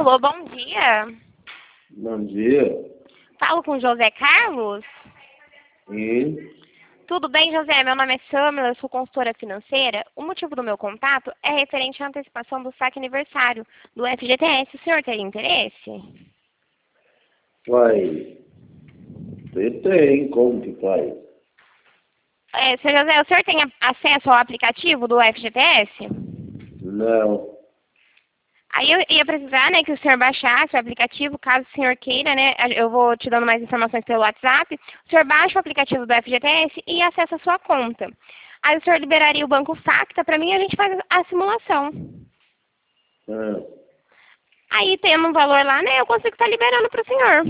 Alô, bom dia. Bom dia. Falo com José Carlos? Sim. Tudo bem, José? Meu nome é Samila, eu sou consultora financeira. O motivo do meu contato é referente à antecipação do saque aniversário do FGTS. O senhor teria interesse? Uai, você tem, como que faz? Seu José, o senhor tem acesso ao aplicativo do FGTS? Não. Aí eu ia precisar, né, que o senhor baixasse o aplicativo, caso o senhor queira, né, eu vou te dando mais informações pelo WhatsApp. O senhor baixa o aplicativo do FGTS e acessa a sua conta. Aí o senhor liberaria o Banco Facta para mim e a gente faz a simulação. Ah, Aí, tendo um valor lá, né, eu consigo estar liberando para o senhor.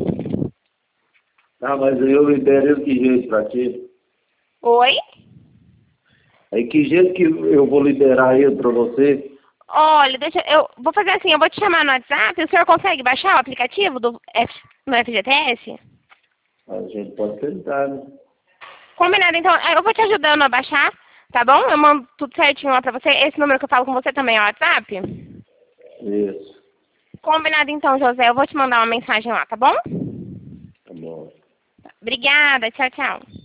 mas eu liberei que jeito pra ti? Oi? Aí que jeito que eu vou liberar ele pra você? Olha, eu vou fazer assim, eu vou te chamar no WhatsApp, o senhor consegue baixar o aplicativo no FGTS? A gente pode tentar, né? Combinado, então, eu vou te ajudando a baixar, tá bom? Eu mando tudo certinho lá pra você. Esse número que eu falo com você também é o WhatsApp? Isso. Combinado, então, José. Eu vou te mandar uma mensagem lá, tá bom? Tá bom. Obrigada, tchau, tchau.